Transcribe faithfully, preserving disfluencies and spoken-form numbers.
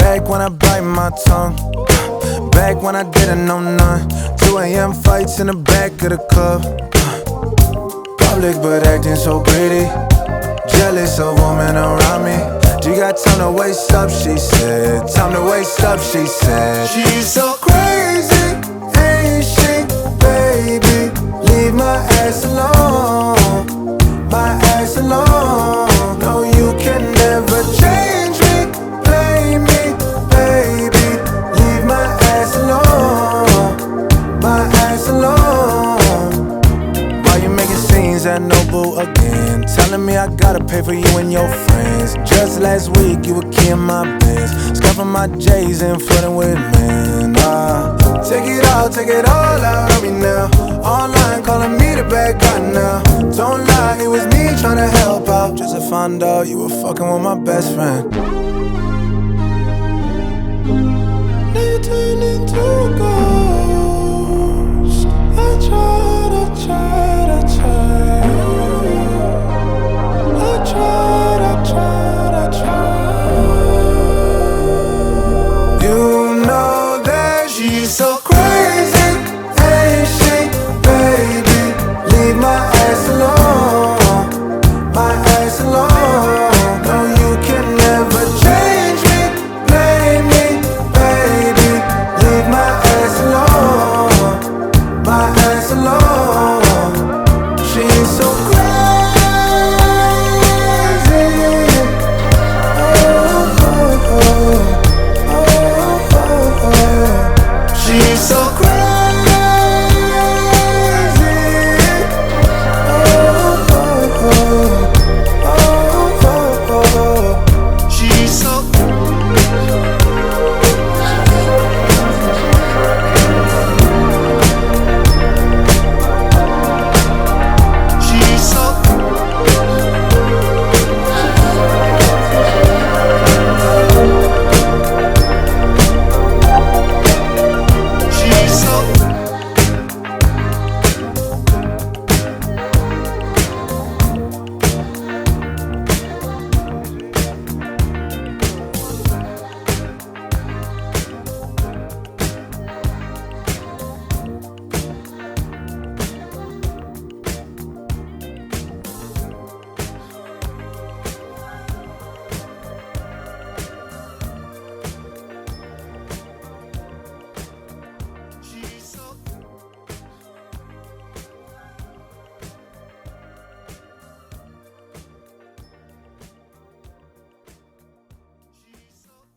Back when I bite my tongue, back when I didn't know none. two A M fights in the back of the club, public but acting so pretty, jealous of women around me. You got time to waste up, she said. Time to waste up, she said. She's so crazy, ain't she, baby? Leave my ass alone, my ass alone. No, you can never change me, play me, baby. Leave my ass alone, my ass alone. Why you making scenes at Noble again? Telling me I gotta pay for you and your friends. Just last week you were keying my Benz, scuffing my J's and flirting with men. Ah, take it all, take it all out of me now. Online calling me the bad guy now. Don't lie, it was me trying to help out. Just to find out you were fucking with my best friend.